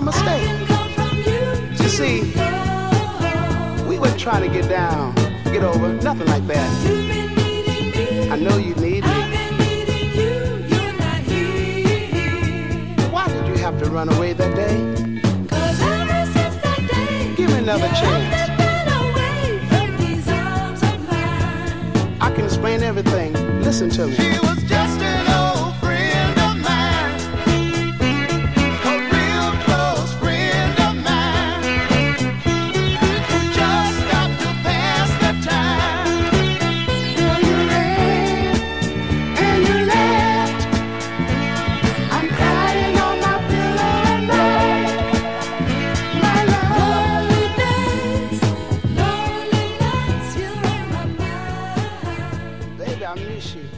mistake. You see, we weren't trying to get down, get over, nothing like that. I know you need me. Why did you have to run away that day? 'Cause ever since that day, give me another chance. Never been away from these arms of mine. I can explain everything. Listen to me. She was just an old friend of mine, a real close friend of mine, who just stopped to pass the time. Well, you ran and you left. I'm crying on my pillow at night. My lonely days, lonely nights, you're in my mind. Baby, I miss you.